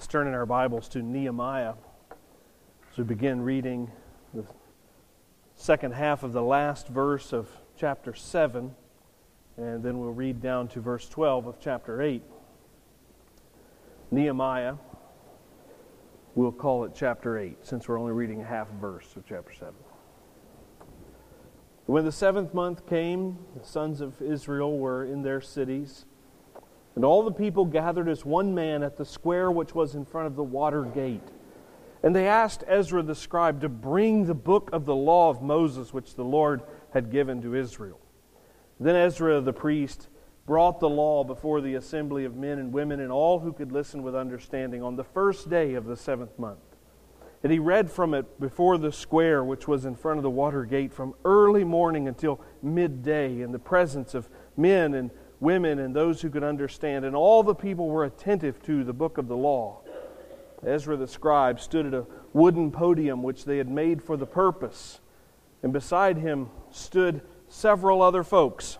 Let's turn in our Bibles to Nehemiah as we begin reading the second half of the last verse of chapter 7, and then we'll read down to verse 12 of chapter 8. Nehemiah, we'll call it chapter 8, since we're only reading a half verse of chapter 7. When the 7th month came, the sons of Israel were in their cities, and all the people gathered as one man at the square which was in front of the water gate. And they asked Ezra the scribe to bring the book of the law of Moses, which the Lord had given to Israel. Then Ezra the priest brought the law before the assembly of men and women and all who could listen with understanding on the first day of the 7th month. And he read from it before the square which was in front of the water gate from early morning until midday in the presence of men and women and those who could understand. And all the people were attentive to the book of the law. Ezra the scribe stood at a wooden podium which they had made for the purpose. And beside him stood several other folks.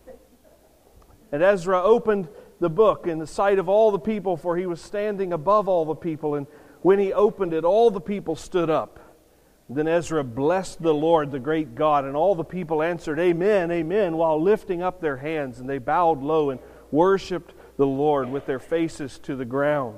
And Ezra opened the book in the sight of all the people, for he was standing above all the people. And when he opened it, all the people stood up. Then Ezra blessed the Lord, the great God, and all the people answered, Amen, Amen, while lifting up their hands. And they bowed low and worshipped the Lord with their faces to the ground.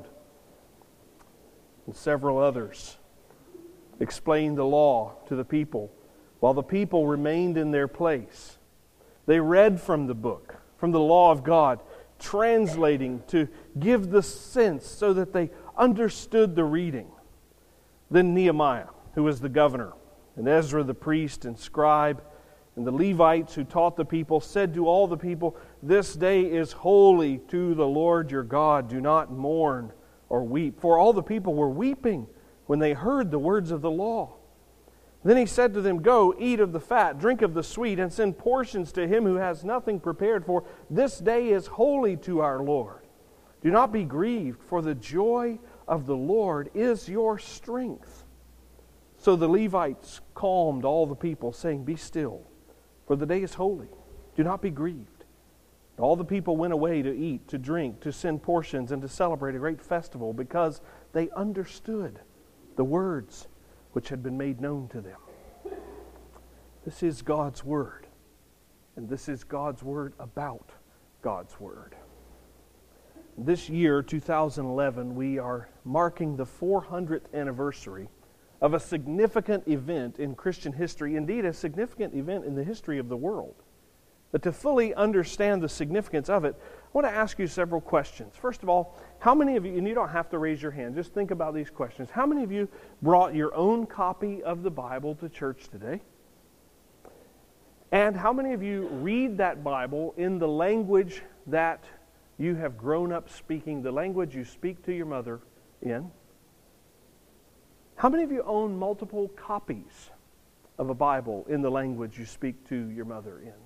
And several others explained the law to the people, while the people remained in their place. They read from the book, from the law of God, translating to give the sense so that they understood the reading. Then Nehemiah, who was the governor, and Ezra the priest and scribe, and the Levites who taught the people, said to all the people, This day is holy to the Lord your God. Do not mourn or weep. For all the people were weeping when they heard the words of the law. Then he said to them, Go, eat of the fat, drink of the sweet, and send portions to him who has nothing prepared, for this day is holy to our Lord. Do not be grieved, for the joy of the Lord is your strength. So the Levites calmed all the people, saying, Be still, for the day is holy. Do not be grieved. And all the people went away to eat, to drink, to send portions, and to celebrate a great festival, because they understood the words which had been made known to them. This is God's Word, and this is God's Word about God's Word. This year, 2011, we are marking the 400th anniversary of a significant event in Christian history, indeed a significant event in the history of the world. But to fully understand the significance of it, I want to ask you several questions. First of all, how many of you, and you don't have to raise your hand, just think about these questions. How many of you brought your own copy of the Bible to church today? And how many of you read that Bible in the language that you have grown up speaking, the language you speak to your mother in? How many of you own multiple copies of a Bible in the language you speak to your mother in?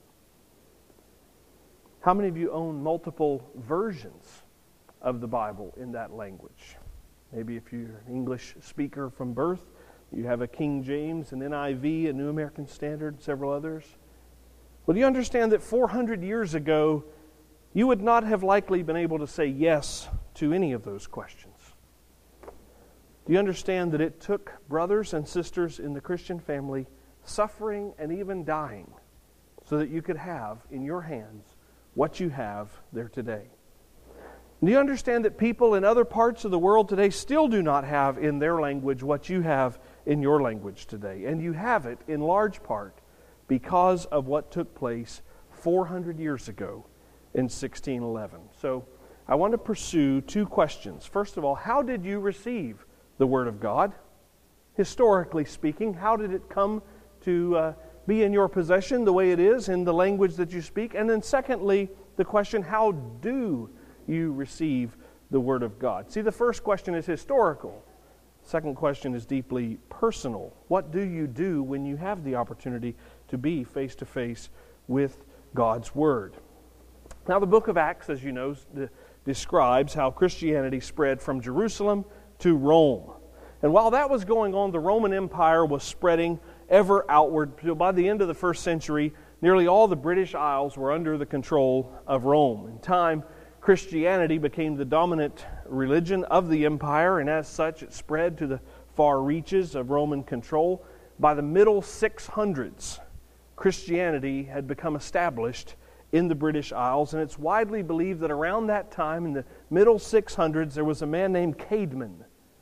How many of you own multiple versions of the Bible in that language? Maybe if you're an English speaker from birth, you have a King James, an NIV, a New American Standard, several others. Well, do you understand that 400 years ago, you would not have likely been able to say yes to any of those questions? Do you understand that it took brothers and sisters in the Christian family suffering and even dying so that you could have in your hands what you have there today? Do you understand that people in other parts of the world today still do not have in their language what you have in your language today? And you have it in large part because of what took place 400 years ago in 1611. So I want to pursue two questions. First of all, how did you receive the Word of God? Historically speaking, how did it come to be in your possession the way it is in the language that you speak? And then secondly, the question, how do you receive the Word of God? See, the first question is historical. The second question is deeply personal. What do you do when you have the opportunity to be face-to-face with God's Word? Now, the book of Acts, as you know, describes how Christianity spread from Jerusalem to Rome. And while that was going on, the Roman Empire was spreading ever outward. By the end of the first century, nearly all the British Isles were under the control of Rome. In time, Christianity became the dominant religion of the empire, and as such it spread to the far reaches of Roman control. By the middle 600s, Christianity had become established in the British Isles, and it's widely believed that around that time, in the middle 600s, there was a man named Caedmon,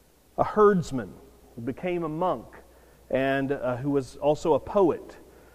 a herdsman who became a monk and who was also a poet,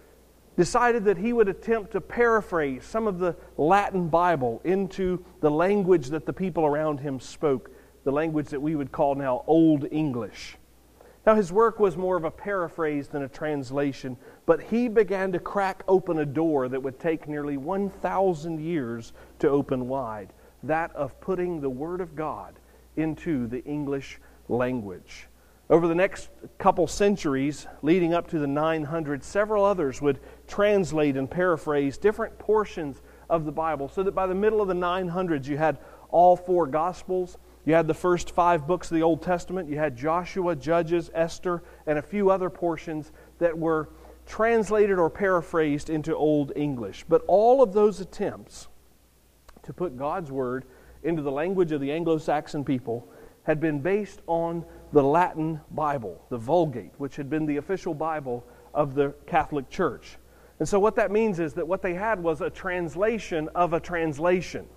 decided that he would attempt to paraphrase some of the Latin Bible into the language that the people around him spoke, the language that we would call now Old English. Now, his work was more of a paraphrase than a translation, but he began to crack open a door that would take nearly 1,000 years to open wide, that of putting the Word of God into the English language. Over the next couple centuries, leading up to the 900s, several others would translate and paraphrase different portions of the Bible, so that by the middle of the 900s, you had all four Gospels. You had the first 5 books of the Old Testament. You had Joshua, Judges, Esther, and a few other portions that were translated or paraphrased into Old English. But all of those attempts to put God's Word into the language of the Anglo-Saxon people had been based on the Latin Bible, the Vulgate, which had been the official Bible of the Catholic Church. And so what that means is that what they had was a translation of a translation.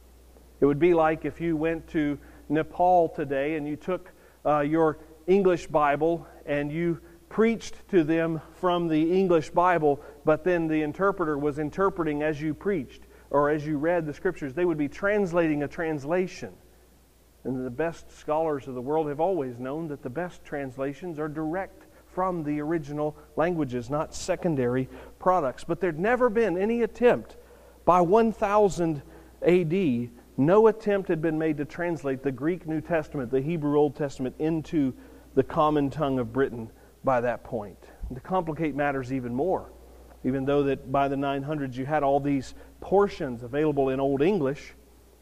It would be like if you went to Nepal today and you took your English Bible and you preached to them from the English Bible, but then the interpreter was interpreting as you preached or as you read the Scriptures. They would be translating a translation. And the best scholars of the world have always known that the best translations are direct from the original languages, not secondary products. But there'd never been any attempt by 1000 A.D., no attempt had been made to translate the Greek New Testament, the Hebrew Old Testament, into the common tongue of Britain by that point. And to complicate matters even more, even though that by the 900s you had all these portions available in Old English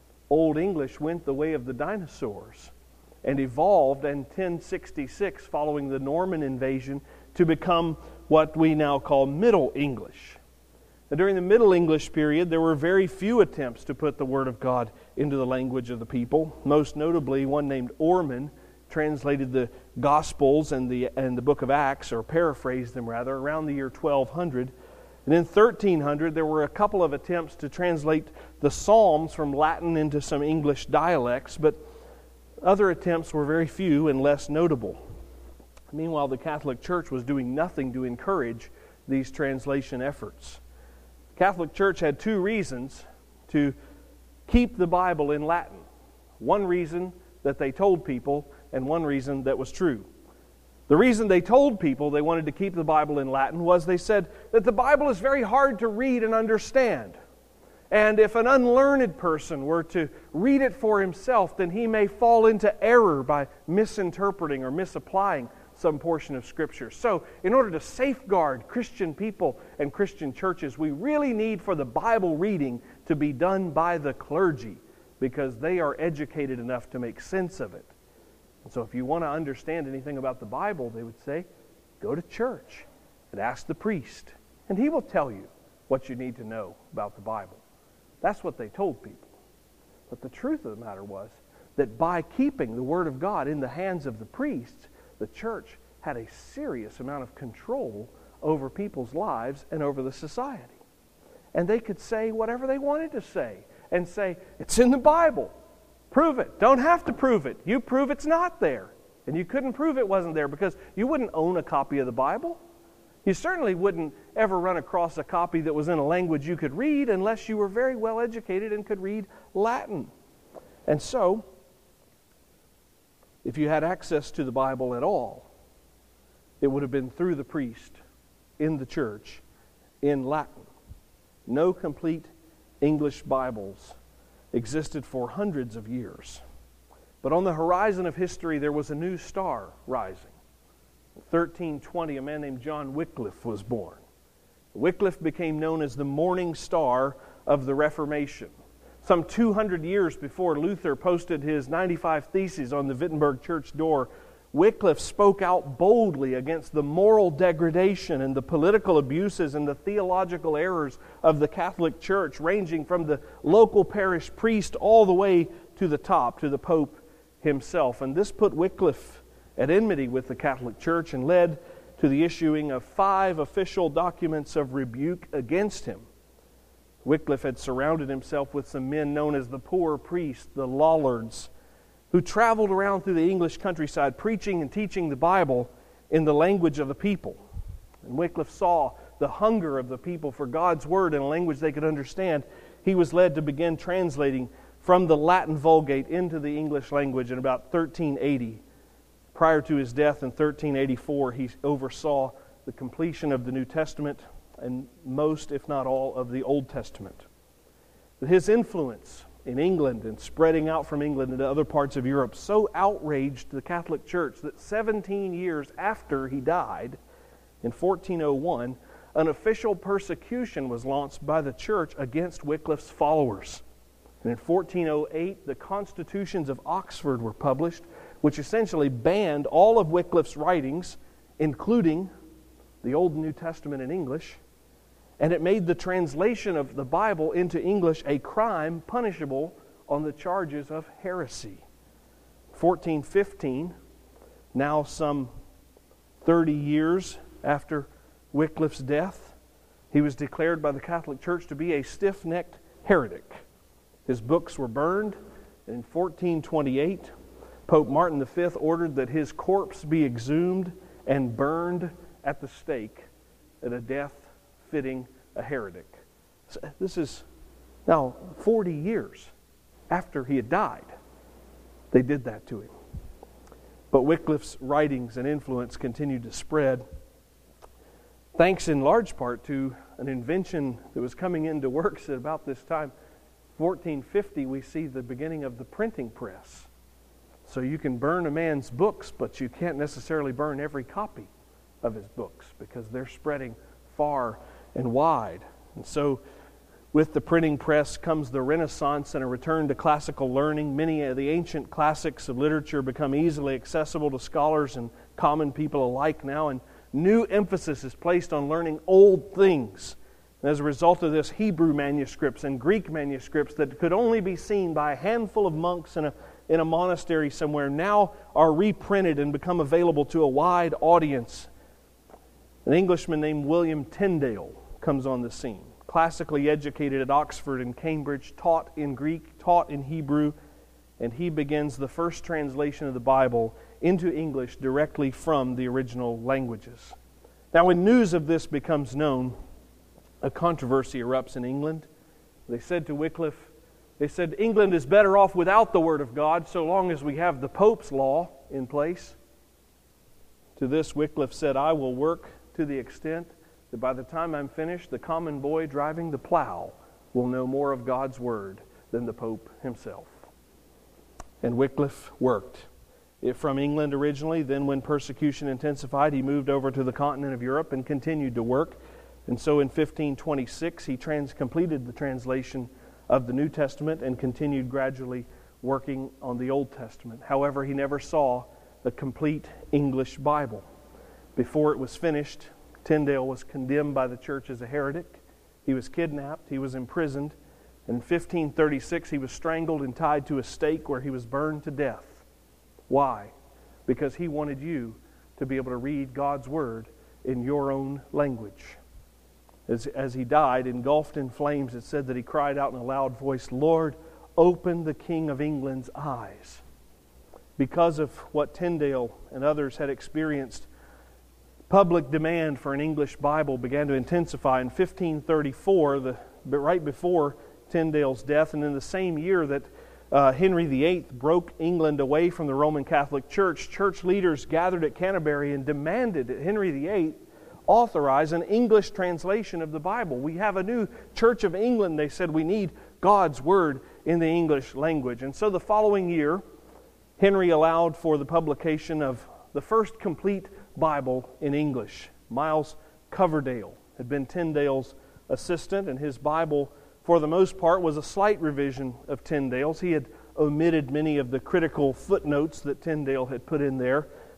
went the way of the dinosaurs and evolved in 1066, following the Norman invasion, to become what we now call Middle English. Now, during the Middle English period, there were very few attempts to put the Word of God into the language of the people. Most notably, one named Ormond translated the Gospels and the book of Acts, or paraphrased them rather, around the year 1200. And in 1300, there were a couple of attempts to translate the Psalms from Latin into some English dialects, but other attempts were very few and less notable. Meanwhile, the Catholic Church was doing nothing to encourage these translation efforts. The Catholic Church had 2 reasons to keep the Bible in Latin. One reason that they told people, and one reason that was true. The reason they told people they wanted to keep the Bible in Latin was they said that the Bible is very hard to read and understand. And if an unlearned person were to read it for himself, then he may fall into error by misinterpreting or misapplying some portion of Scripture. So, in order to safeguard Christian people and Christian churches, we really need for the Bible reading to be done by the clergy, because they are educated enough to make sense of it. And so if you want to understand anything about the Bible, they would say, go to church and ask the priest, and he will tell you what you need to know about the Bible. That's what they told people. But the truth of the matter was that by keeping the Word of God in the hands of the priests, the church had a serious amount of control over people's lives and over the society. And they could say whatever they wanted to say and say, it's in the Bible. Prove it. Don't have to prove it. You prove it's not there. And you couldn't prove it wasn't there because you wouldn't own a copy of the Bible. You certainly wouldn't ever run across a copy that was in a language you could read unless you were very well educated and could read Latin. And so, if you had access to the Bible at all, it would have been through the priest in the church in Latin. No complete English Bibles existed for hundreds of years. But on the horizon of history, there was a new star rising. In 1320, a man named John Wycliffe was born. Wycliffe became known as the morning star of the Reformation. Some 200 years before Luther posted his 95 Theses on the Wittenberg church door, Wycliffe spoke out boldly against the moral degradation and the political abuses and the theological errors of the Catholic Church, ranging from the local parish priest all the way to the top, to the Pope himself. And this put Wycliffe at enmity with the Catholic Church and led to the issuing of 5 official documents of rebuke against him. Wycliffe had surrounded himself with some men known as the poor priests, the Lollards, who traveled around through the English countryside preaching and teaching the Bible in the language of the people. And Wycliffe saw the hunger of the people for God's Word in a language they could understand. He was led to begin translating from the Latin Vulgate into the English language in about 1380. Prior to his death in 1384, he oversaw the completion of the New Testament and most, if not all, of the Old Testament. His influence in England and spreading out from England into other parts of Europe so outraged the Catholic Church that 17 years after he died, in 1401, an official persecution was launched by the Church against Wycliffe's followers. And in 1408, the Constitutions of Oxford were published, which essentially banned all of Wycliffe's writings, including the Old and New Testament in English, and it made the translation of the Bible into English a crime punishable on the charges of heresy. 1415, now some 30 years after Wycliffe's death, he was declared by the Catholic Church to be a stiff-necked heretic. His books were burned, and in 1428, Pope Martin V ordered that his corpse be exhumed and burned at the stake at a death fitting a heretic. So this is now 40 years after he had died. They did that to him. But Wycliffe's writings and influence continued to spread, thanks in large part to an invention that was coming into works at about this time. 1450, we see the beginning of the printing press. So you can burn a man's books, but you can't necessarily burn every copy of his books because they're spreading far and wide. And so with the printing press comes the Renaissance and a return to classical learning. Many of the ancient classics of literature become easily accessible to scholars and common people alike now, and new emphasis is placed on learning old things. And as a result of this, Hebrew manuscripts and Greek manuscripts that could only be seen by a handful of monks in a monastery somewhere now are reprinted and become available to a wide audience. An Englishman named William Tyndale comes on the scene. Classically educated at Oxford and Cambridge, taught in Greek, taught in Hebrew, and he begins the first translation of the Bible into English directly from the original languages. Now, when news of this becomes known, a controversy erupts in England. They said to Wycliffe, England is better off without the Word of God so long as we have the Pope's law in place. To this, Wycliffe said, I will work to the extent that by the time I'm finished, the common boy driving the plow will know more of God's Word than the Pope himself. And Wycliffe worked. From England originally, then when persecution intensified, he moved over to the continent of Europe and continued to work. And so in 1526, he completed the translation of the New Testament and continued gradually working on the Old Testament. However, he never saw the complete English Bible. Before it was finished, Tyndale was condemned by the church as a heretic. He was kidnapped, he was imprisoned, and in 1536 he was strangled and tied to a stake where he was burned to death. Why? Because he wanted you to be able to read God's Word in your own language. As he died, engulfed in flames, it said that he cried out in a loud voice, Lord, open the King of England's eyes. Because of what Tyndale and others had experienced, public demand for an English Bible began to intensify. In 1534, right before Tyndale's death, and in the same year that Henry VIII broke England away from the Roman Catholic Church, church leaders gathered at Canterbury and demanded that Henry VIII authorize an English translation of the Bible. We have a new Church of England, they said. We need God's Word in the English language. And so the following year, Henry allowed for the publication of the first complete Bible in English. Miles Coverdale had been Tyndale's assistant, and his Bible, for the most part, was a slight revision of Tyndale's. He had omitted many of the critical footnotes that Tyndale had put in there,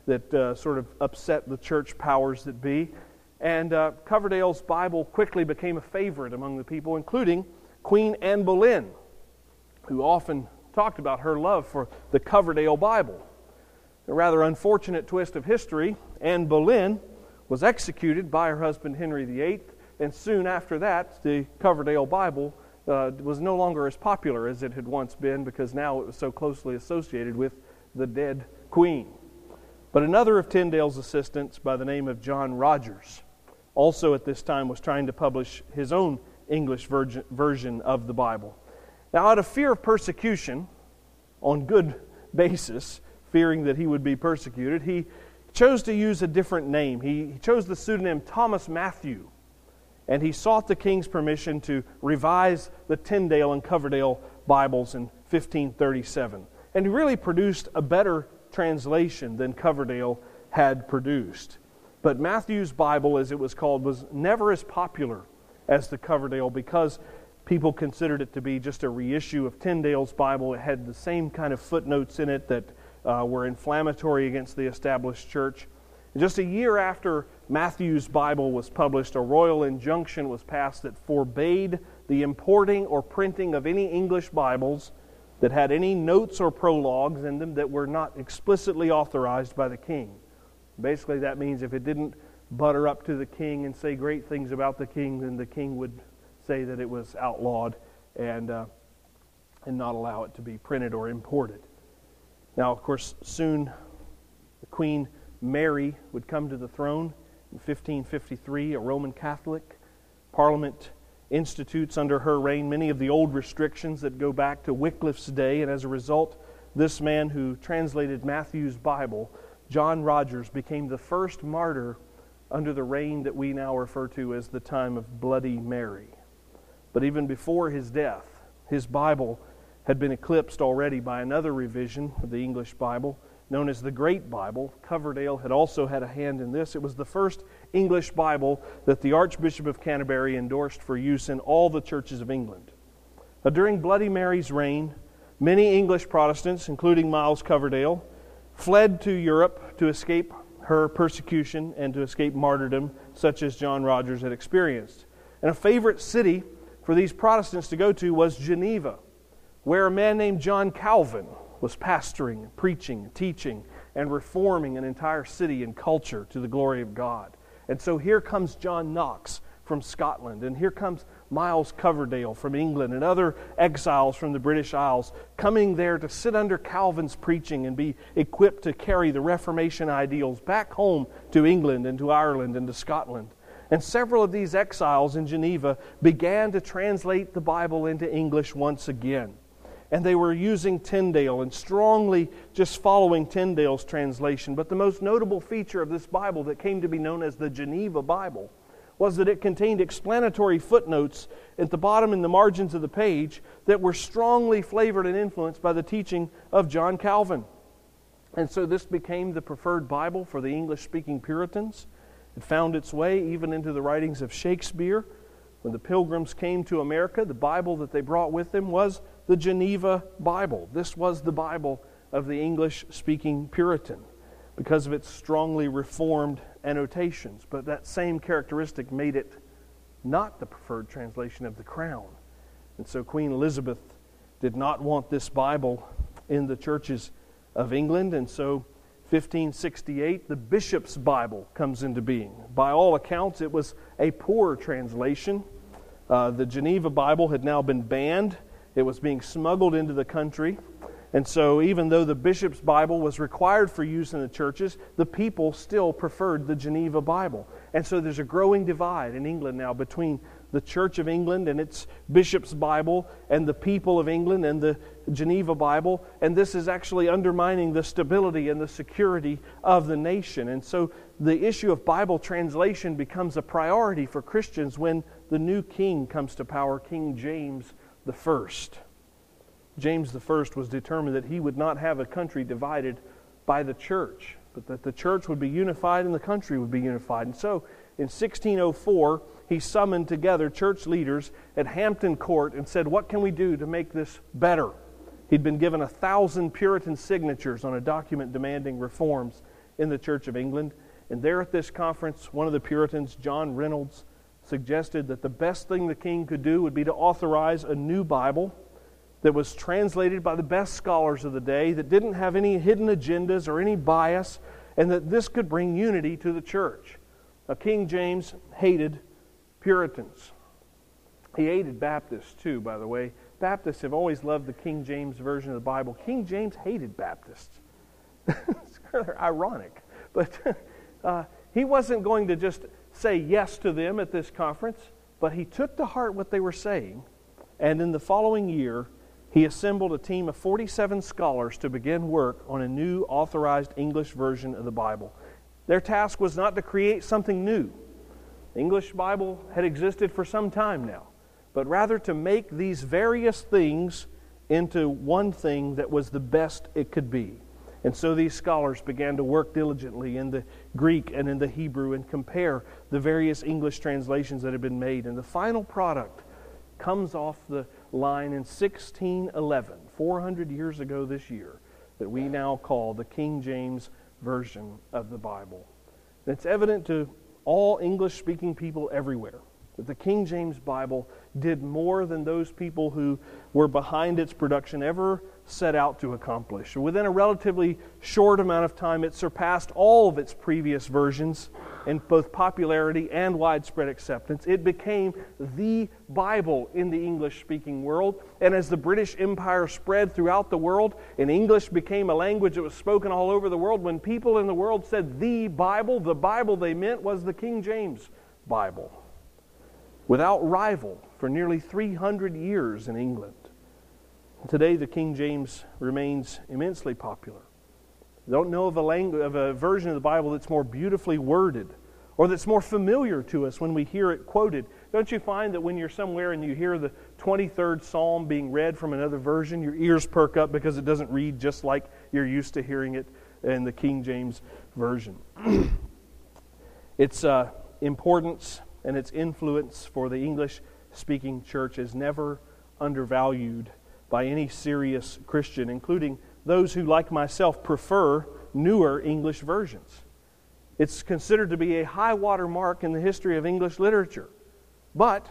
that sort of upset the church powers that be. And Coverdale's Bible quickly became a favorite among the people, including Queen Anne Boleyn, who often talked about her love for the Coverdale Bible. A rather unfortunate twist of history, Anne Boleyn was executed by her husband Henry VIII, and soon after that, the Coverdale Bible was no longer as popular as it had once been, because now it was so closely associated with the dead queen. But another of Tyndale's assistants by the name of John Rogers also at this time was trying to publish his own English version of the Bible. Now, out of fear of persecution, on good basis, fearing that he would be persecuted, he chose to use a different name. He chose the pseudonym Thomas Matthew, and he sought the king's permission to revise the Tyndale and Coverdale Bibles in 1537. And he really produced a better translation than Coverdale had produced. But Matthew's Bible, as it was called, was never as popular as the Coverdale because people considered it to be just a reissue of Tyndale's Bible. It had the same kind of footnotes in it that were inflammatory against the established church. And just a year after Matthew's Bible was published, a royal injunction was passed that forbade the importing or printing of any English Bibles that had any notes or prologues in them that were not explicitly authorized by the king. Basically, that means if it didn't butter up to the king and say great things about the king, then the king would say that it was outlawed and not allow it to be printed or imported. Now, of course, soon the Queen Mary would come to the throne in 1553, a Roman Catholic. Parliament institutes under her reign many of the old restrictions that go back to Wycliffe's day, and as a result, this man who translated Matthew's Bible, John Rogers, became the first martyr under the reign that we now refer to as the time of Bloody Mary. But even before his death, his Bible had been eclipsed already by another revision of the English Bible, known as the Great Bible. Coverdale had also had a hand in this. It was the first English Bible that the Archbishop of Canterbury endorsed for use in all the churches of England. During Bloody Mary's reign, many English Protestants, including Miles Coverdale, fled to Europe to escape her persecution and to escape martyrdom, such as John Rogers had experienced. And a favorite city for these Protestants to go to was Geneva, where a man named John Calvin was pastoring, preaching, teaching, and reforming an entire city and culture to the glory of God. And so here comes John Knox from Scotland, and here comes Miles Coverdale from England, and other exiles from the British Isles coming there to sit under Calvin's preaching and be equipped to carry the Reformation ideals back home to England and to Ireland and to Scotland. And several of these exiles in Geneva began to translate the Bible into English once again. And they were using Tyndale and strongly just following Tyndale's translation. But the most notable feature of this Bible that came to be known as the Geneva Bible was that it contained explanatory footnotes at the bottom in the margins of the page that were strongly flavored and influenced by the teaching of John Calvin. And so this became the preferred Bible for the English-speaking Puritans. It found its way even into the writings of Shakespeare. When the Pilgrims came to America, the Bible that they brought with them was the Geneva Bible. This was the Bible of the English-speaking Puritan because of its strongly reformed annotations. But that same characteristic made it not the preferred translation of the Crown. And so Queen Elizabeth did not want this Bible in the churches of England, and so 1568, the Bishop's Bible comes into being. By all accounts, it was a poor translation. The Geneva Bible had now been banned. It was being smuggled into the country. And so even though the Bishop's Bible was required for use in the churches, the people still preferred the Geneva Bible. And so there's a growing divide in England now between the Church of England and its Bishop's Bible and the people of England and the Geneva Bible. And this is actually undermining the stability and the security of the nation. And so the issue of Bible translation becomes a priority for Christians when the new king comes to power, King James I. James I was determined that he would not have a country divided by the church, but that the church would be unified and the country would be unified. And so in 1604, he summoned together church leaders at Hampton Court and said, what can we do to make this better? He'd been given 1,000 Puritan signatures on a document demanding reforms. in the Church of England. And there at this conference, one of the Puritans, John Reynolds, suggested that the best thing the king could do would be to authorize a new Bible that was translated by the best scholars of the day, that didn't have any hidden agendas or any bias, and that this could bring unity to the church. Now, King James hated Puritans. He hated Baptists too, by the way. Baptists have always loved the King James Version of the Bible. King James hated Baptists. It's rather ironic. But he wasn't going to just say yes to them at this conference, but he took to heart what they were saying, and in the following year, he assembled a team of 47 scholars to begin work on a new authorized English version of the Bible. Their task was not to create something new. The English Bible had existed for some time now, but rather to make these various things into one thing that was the best it could be. And so these scholars began to work diligently in the Greek and in the Hebrew and compare the various English translations that had been made. And the final product comes off the line in 1611, 400 years ago this year, that we now call the King James Version of the Bible. And it's evident to all English-speaking people everywhere that the King James Bible did more than those people who were behind its production ever set out to accomplish. Within a relatively short amount of time, it surpassed all of its previous versions in both popularity and widespread acceptance. It became the Bible in the English-speaking world. And as the British Empire spread throughout the world, and English became a language that was spoken all over the world, when people in the world said the Bible they meant was the King James Bible, without rival for nearly 300 years in England. Today, the King James remains immensely popular. I don't know of a version of the Bible that's more beautifully worded or that's more familiar to us when we hear it quoted. Don't you find that when you're somewhere and you hear the 23rd Psalm being read from another version, your ears perk up because it doesn't read just like you're used to hearing it in the King James Version? Its importance and its influence for the English-speaking church is never undervalued by any serious Christian, including those who, like myself, prefer newer English versions. It's considered to be a high water mark in the history of English literature. But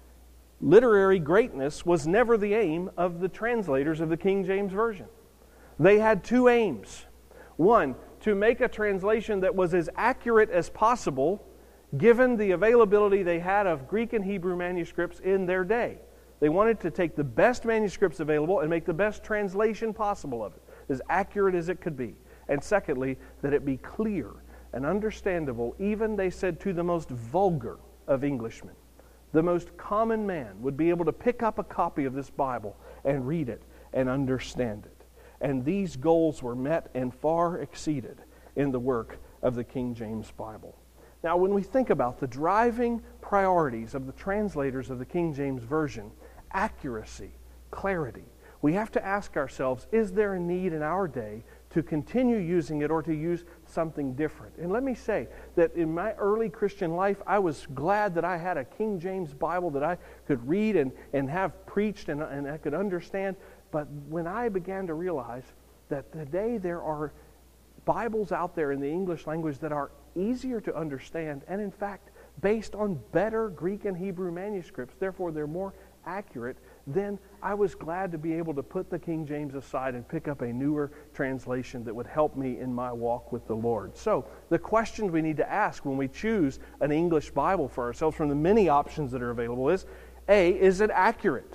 literary greatness was never the aim of the translators of the King James Version. They had two aims. One, to make a translation that was as accurate as possible given the availability they had of Greek and Hebrew manuscripts in their day. They wanted to take the best manuscripts available and make the best translation possible of it, as accurate as it could be. And secondly, that it be clear and understandable, even, they said, to the most vulgar of Englishmen. The most common man would be able to pick up a copy of this Bible and read it and understand it. And these goals were met and far exceeded in the work of the King James Bible. Now, when we think about the driving priorities of the translators of the King James Version, accuracy, clarity, we have to ask ourselves, is there a need in our day to continue using it or to use something different? And let me say that in my early Christian life, I was glad that I had a King James Bible that I could read and have preached and I could understand. But when I began to realize that today there are Bibles out there in the English language that are easier to understand and, in fact, based on better Greek and Hebrew manuscripts, therefore they're more accurate, then I was glad to be able to put the King James aside and pick up a newer translation that would help me in my walk with the Lord. So the questions we need to ask when we choose an English Bible for ourselves from the many options that are available is, A, is it accurate?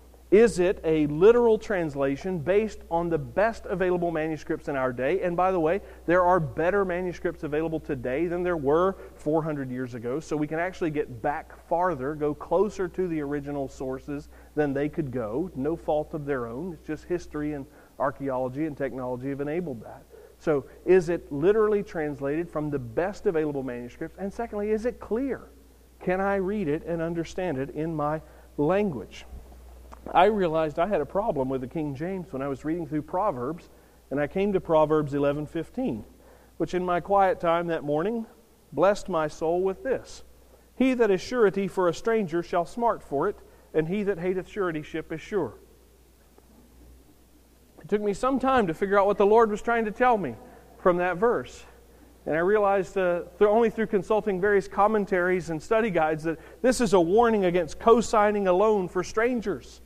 Is it a literal translation based on the best available manuscripts in our day? And by the way, there are better manuscripts available today than there were 400 years ago, so we can actually get back farther, go closer to the original sources than they could go. No fault of their own. It's just history and archaeology and technology have enabled that. So is it literally translated from the best available manuscripts? And secondly, is it clear? Can I read it and understand it in my language? I realized I had a problem with the King James when I was reading through Proverbs, and I came to Proverbs 11:15, which in my quiet time that morning blessed my soul with this: He that is surety for a stranger shall smart for it, and he that hateth suretyship is sure. It took me some time to figure out what the Lord was trying to tell me from that verse. And I realized only through consulting various commentaries and study guides that this is a warning against co-signing a loan for strangers.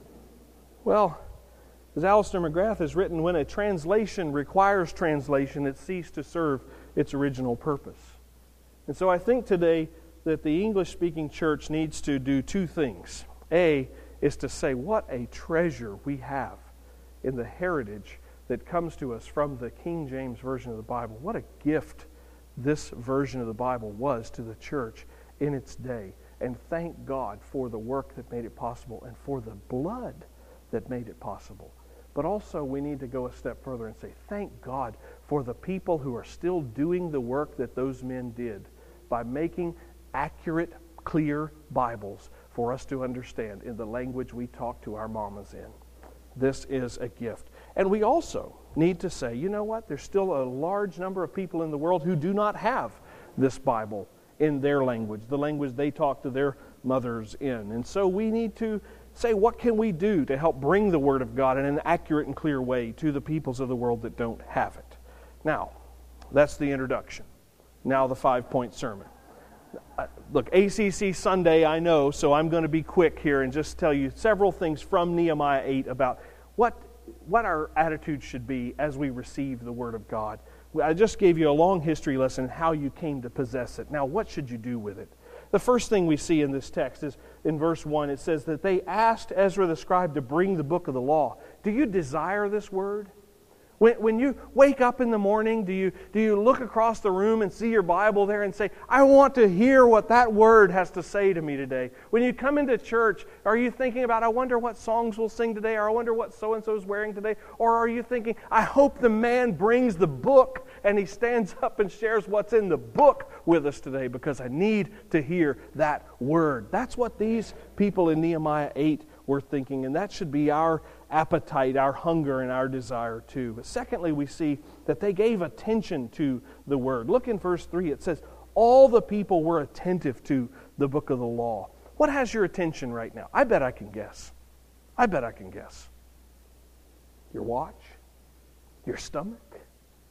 Well, as Alistair McGrath has written, when a translation requires translation, it ceased to serve its original purpose. And so I think today that the English-speaking church needs to do two things. A is to say what a treasure we have in the heritage that comes to us from the King James Version of the Bible. What a gift this version of the Bible was to the church in its day. And thank God for the work that made it possible and for the blood that made it possible. But also we need to go a step further and say, thank God for the people who are still doing the work that those men did by making accurate, clear Bibles for us to understand in the language we talk to our mamas in. This is a gift. And we also need to say, you know what? There's still a large number of people in the world who do not have this Bible in their language, the language they talk to their mothers in. And so we need to say, what can we do to help bring the Word of God in an accurate and clear way to the peoples of the world that don't have it? Now, that's the introduction. Now the 5-point sermon. Look, ACC Sunday, I know, so I'm going to be quick here and just tell you several things from Nehemiah 8 about what our attitude should be as we receive the Word of God. I just gave you a long history lesson how you came to possess it. Now, what should you do with it? The first thing we see in this text is in verse 1. It says that they asked Ezra the scribe to bring the book of the law. Do you desire this word? When you wake up in the morning, do you look across the room and see your Bible there and say, I want to hear what that word has to say to me today? When you come into church, are you thinking about, I wonder what songs we'll sing today, or I wonder what so-and-so is wearing today? Or are you thinking, I hope the man brings the book and he stands up and shares what's in the book with us today because I need to hear that word. That's what these people in Nehemiah 8 were thinking, and that should be our appetite, our hunger, and our desire too. But secondly, we see that they gave attention to the word. Look in verse 3. It says, all the people were attentive to the book of the law. What has your attention right now? I bet I can guess. Your watch? Your stomach?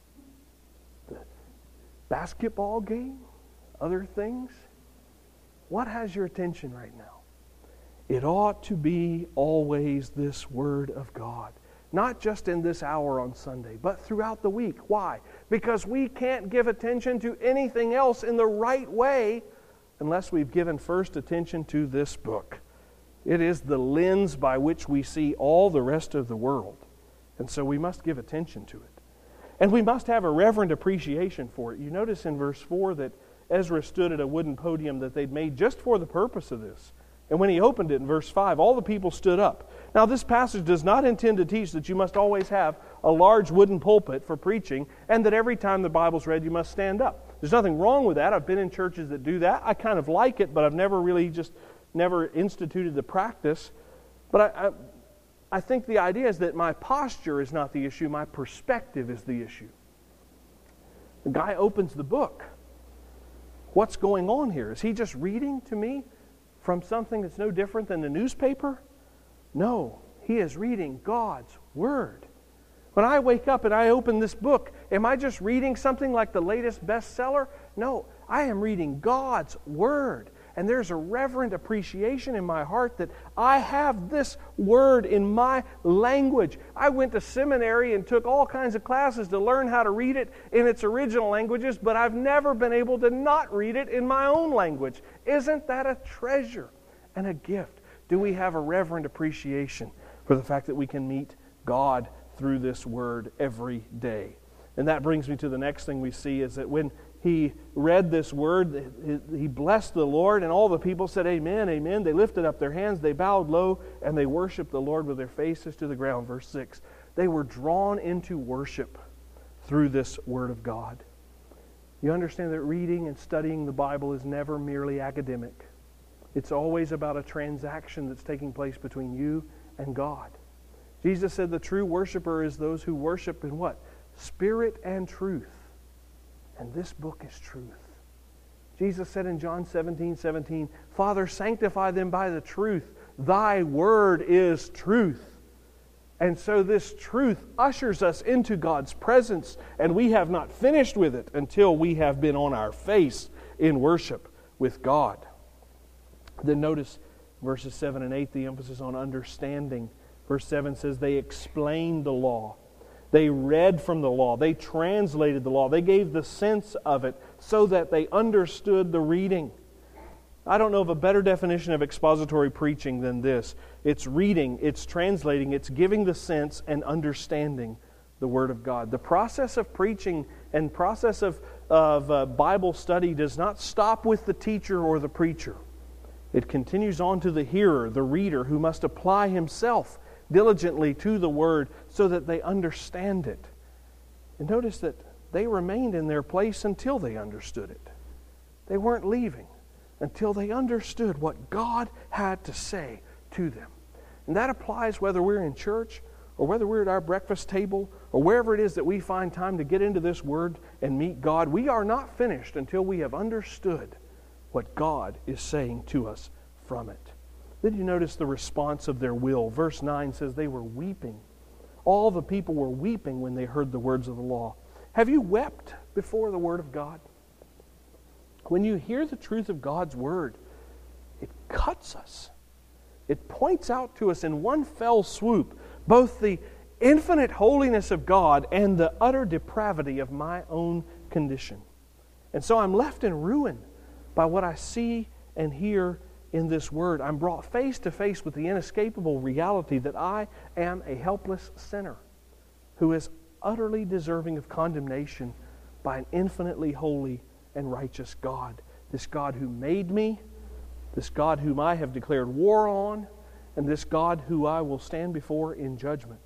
The basketball game? Other things? What has your attention right now? It ought to be always this Word of God. Not just in this hour on Sunday, but throughout the week. Why? Because we can't give attention to anything else in the right way unless we've given first attention to this book. It is the lens by which we see all the rest of the world. And so we must give attention to it. And we must have a reverent appreciation for it. You notice in verse 4 that Ezra stood at a wooden podium that they'd made just for the purpose of this. And when he opened it in verse 5, all the people stood up. Now, this passage does not intend to teach that you must always have a large wooden pulpit for preaching and that every time the Bible's read you must stand up. There's nothing wrong with that. I've been in churches that do that. I kind of like it, but I've never instituted the practice. But I think the idea is that my posture is not the issue. My perspective is the issue. The guy opens the book. What's going on here? Is he just reading to me from something that's no different than the newspaper? No, he is reading God's Word. When I wake up and I open this book, am I just reading something like the latest bestseller? No, I am reading God's Word. And there's a reverent appreciation in my heart that I have this Word in my language. I went to seminary and took all kinds of classes to learn how to read it in its original languages, but I've never been able to not read it in my own language. Isn't that a treasure and a gift? Do we have a reverent appreciation for the fact that we can meet God through this Word every day? And that brings me to the next thing we see is that when he read this word, he blessed the Lord, and all the people said, Amen, amen. They lifted up their hands, they bowed low, and they worshiped the Lord with their faces to the ground. Verse 6, they were drawn into worship through this Word of God. You understand that reading and studying the Bible is never merely academic. It's always about a transaction that's taking place between you and God. Jesus said the true worshiper is those who worship in what? Spirit and truth. And this book is truth. Jesus said in John 17:17, Father, sanctify them by the truth. Thy word is truth. And so this truth ushers us into God's presence, and we have not finished with it until we have been on our face in worship with God. Then notice verses 7 and 8, the emphasis on understanding. Verse 7 says they explained the law. They read from the law. They translated the law. They gave the sense of it so that they understood the reading. I don't know of a better definition of expository preaching than this. It's reading, it's translating, it's giving the sense and understanding the Word of God. The process of preaching and process of Bible study does not stop with the teacher or the preacher. It continues on to the hearer, the reader, who must apply himself diligently to the Word so that they understand it. And notice that they remained in their place until they understood it. They weren't leaving until they understood what God had to say to them. And that applies whether we're in church or whether we're at our breakfast table or wherever it is that we find time to get into this Word and meet God. We are not finished until we have understood what God is saying to us from it. Then you notice the response of their will. Verse 9 says they were weeping. All the people were weeping when they heard the words of the law. Have you wept before the Word of God? When you hear the truth of God's Word, it cuts us. It points out to us in one fell swoop both the infinite holiness of God and the utter depravity of my own condition. And so I'm left in ruin by what I see and hear in this Word. I'm brought face to face with the inescapable reality that I am a helpless sinner who is utterly deserving of condemnation by an infinitely holy and righteous God. This God who made me, this God whom I have declared war on, and this God who I will stand before in judgment.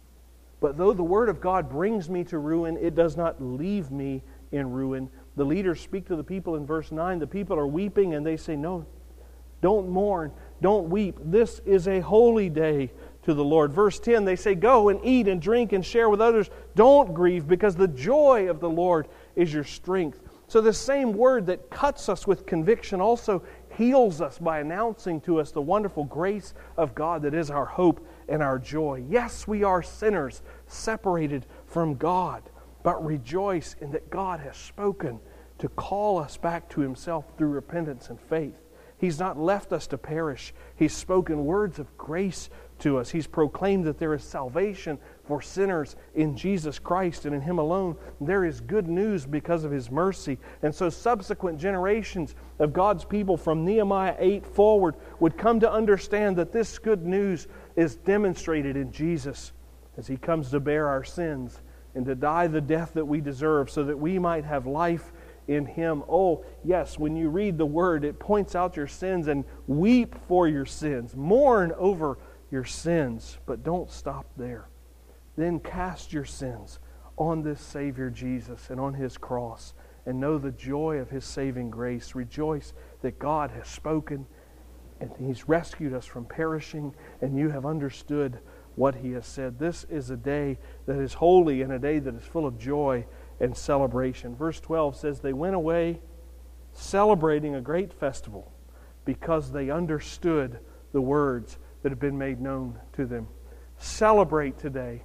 But though the Word of God brings me to ruin, it does not leave me in ruin. The leaders speak to the people in verse 9. The people are weeping and they say, no, don't mourn, don't weep. This is a holy day to the Lord. Verse 10, they say, go and eat and drink and share with others. Don't grieve, because the joy of the Lord is your strength. So the same Word that cuts us with conviction also heals us by announcing to us the wonderful grace of God that is our hope and our joy. Yes, we are sinners separated from God, but rejoice in that God has spoken to call us back to Himself through repentance and faith. He's not left us to perish. He's spoken words of grace to us. He's proclaimed that there is salvation for sinners in Jesus Christ and in Him alone. There is good news because of His mercy. And so subsequent generations of God's people from Nehemiah 8 forward would come to understand that this good news is demonstrated in Jesus as He comes to bear our sins and to die the death that we deserve so that we might have life in Him. Oh, yes, when you read the Word, it points out your sins and weep for your sins. Mourn over your sins, but don't stop there. Then cast your sins on this Savior Jesus and on His cross and know the joy of His saving grace. Rejoice that God has spoken and He's rescued us from perishing, and you have understood what He has said. This is a day that is holy and a day that is full of joy and celebration. Verse 12 says they went away celebrating a great festival because they understood the words that have been made known to them. Celebrate today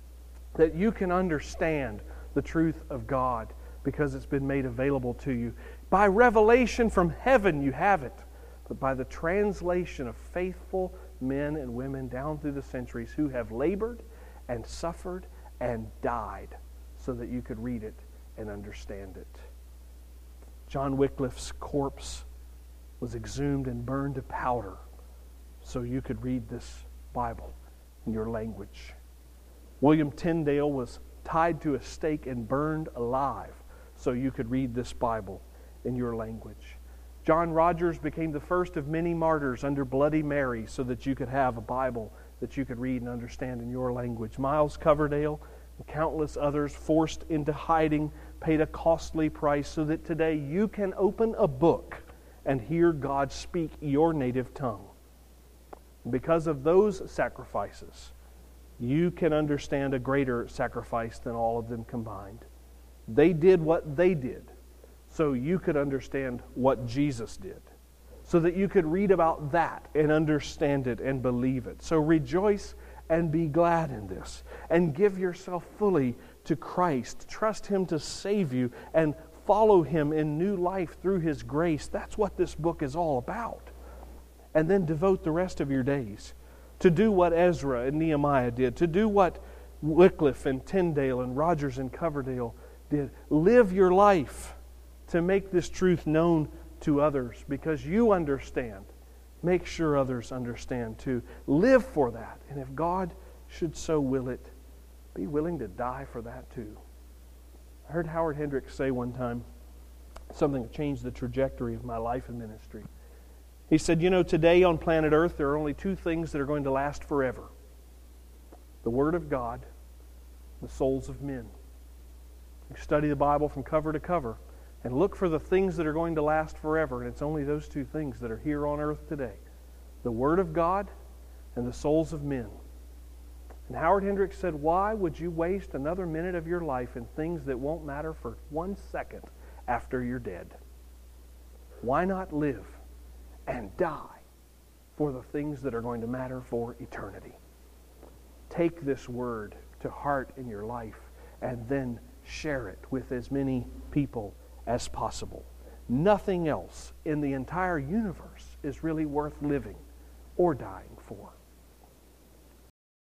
that you can understand the truth of God because it's been made available to you. By revelation from heaven you have it, but by the translation of faithful men and women down through the centuries who have labored and suffered and died so that you could read it and understand it. John Wycliffe's corpse was exhumed and burned to powder so you could read this Bible in your language. William Tyndale was tied to a stake and burned alive so you could read this Bible in your language. John Rogers became the first of many martyrs under Bloody Mary so that you could have a Bible that you could read and understand in your language. Miles Coverdale and countless others forced into hiding paid a costly price so that today you can open a book and hear God speak your native tongue. Because of those sacrifices, you can understand a greater sacrifice than all of them combined. They did what they did so you could understand what Jesus did, so that you could read about that and understand it and believe it. So rejoice and be glad in this. And give yourself fully to Christ. Trust Him to save you and follow Him in new life through His grace. That's what this book is all about. And then devote the rest of your days to do what Ezra and Nehemiah did, to do what Wycliffe and Tyndale and Rogers and Coverdale did. Live your life to make this truth known to others because you understand. Make sure others understand too. Live for that. And if God should so will it, be willing to die for that too. I heard Howard Hendricks say one time something that changed the trajectory of my life and ministry. He said, today on planet Earth there are only two things that are going to last forever. The Word of God, the souls of men. You study the Bible from cover to cover and look for the things that are going to last forever, and it's only those two things that are here on earth today. The Word of God and the souls of men. And Howard Hendricks said, why would you waste another minute of your life in things that won't matter for 1 second after you're dead? Why not live and die for the things that are going to matter for eternity? Take this word to heart in your life and then share it with as many people as possible. Nothing else in the entire universe is really worth living or dying for.